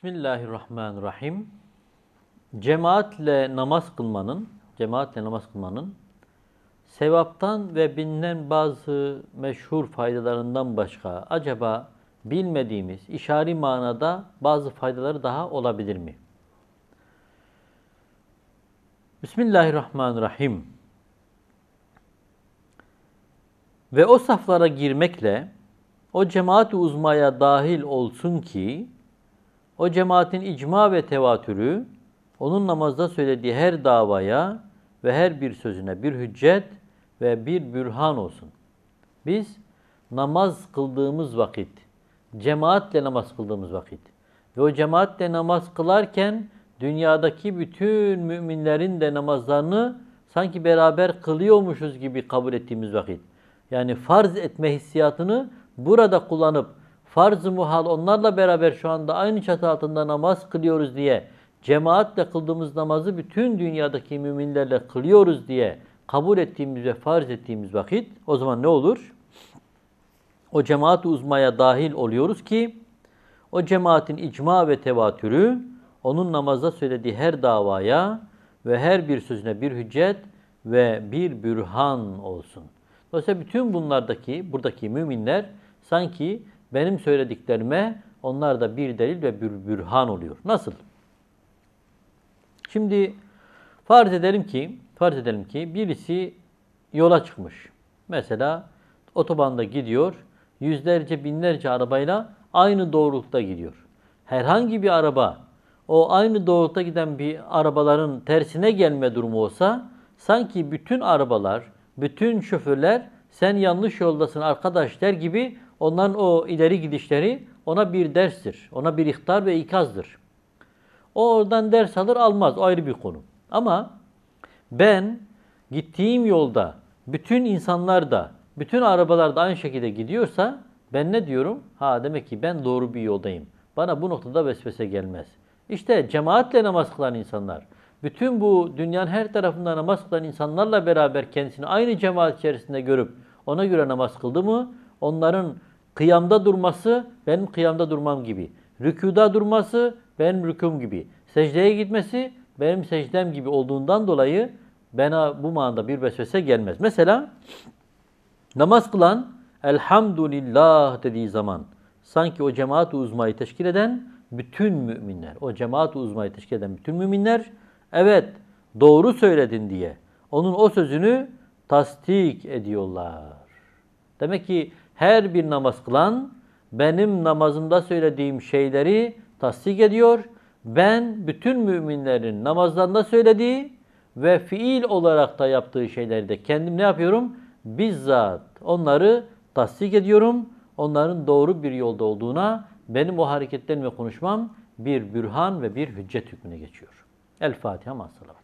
Bismillahirrahmanirrahim. Cemaatle namaz kılmanın sevaptan ve bilinen bazı meşhur faydalarından başka acaba bilmediğimiz işari manada bazı faydaları daha olabilir mi? Bismillahirrahmanirrahim. Ve o saflara girmekle o cemaat-i uzmaya dahil olsun ki o cemaatin icma ve tevatürü onun namazda söylediği her davaya ve her bir sözüne bir hüccet ve bir bürhan olsun. Biz namaz kıldığımız vakit, cemaatle namaz kıldığımız vakit ve o cemaatle namaz kılarken dünyadaki bütün müminlerin de namazlarını sanki beraber kılıyormuşuz gibi kabul ettiğimiz vakit, yani farz etme hissiyatını burada kullanıp farz-ı muhal onlarla beraber şu anda aynı çatı altında namaz kılıyoruz diye, cemaatle kıldığımız namazı bütün dünyadaki müminlerle kılıyoruz diye kabul ettiğimiz ve farz ettiğimiz vakit o zaman ne olur? O cemaat-i uzmaya dahil oluyoruz ki o cemaatin icma ve tevatürü onun namazda söylediği her davaya ve her bir sözüne bir hüccet ve bir bürhan olsun. Dolayısıyla bütün buradaki müminler sanki benim söylediklerime onlar da bir delil ve bir bürhan oluyor. Nasıl? Şimdi farz edelim ki birisi yola çıkmış. Mesela otobanda gidiyor, yüzlerce binlerce arabayla aynı doğrultuda gidiyor. Herhangi bir araba o aynı doğrultuda giden bir arabaların tersine gelme durumu olsa sanki bütün arabalar, bütün şoförler sen yanlış yoldasın arkadaş der gibi onların o ileri gidişleri ona bir derstir. Ona bir ihtar ve ikazdır. O oradan ders alır almaz o ayrı bir konu. Ama ben gittiğim yolda bütün insanlar da, bütün arabalar da aynı şekilde gidiyorsa ben ne diyorum? Demek ki ben doğru bir yoldayım. Bana bu noktada vesvese gelmez. İşte cemaatle namaz kılan insanlar, bütün bu dünyanın her tarafında namaz kılan insanlarla beraber kendisini aynı cemaat içerisinde görüp ona göre namaz kıldı mı, onların kıyamda durması benim kıyamda durmam gibi, rükuda durması benim rükûm gibi, secdeye gitmesi benim secdem gibi olduğundan dolayı bana bu manada bir vesvese gelmez. Mesela namaz kılan elhamdülillah dediği zaman sanki o cemaat-i uzmayı teşkil eden bütün müminler, o cemaat-i uzmayı teşkil eden bütün müminler evet doğru söyledin diye onun o sözünü tasdik ediyorlar. Demek ki her bir namaz kılan benim namazımda söylediğim şeyleri tasdik ediyor. Ben bütün müminlerin namazlarında söylediği ve fiil olarak da yaptığı şeyleri de kendim ne yapıyorum? Bizzat onları tasdik ediyorum. Onların doğru bir yolda olduğuna benim o hareketlerim ve konuşmam bir bürhan ve bir hüccet hükmüne geçiyor. El Fatiha ma'as-salam.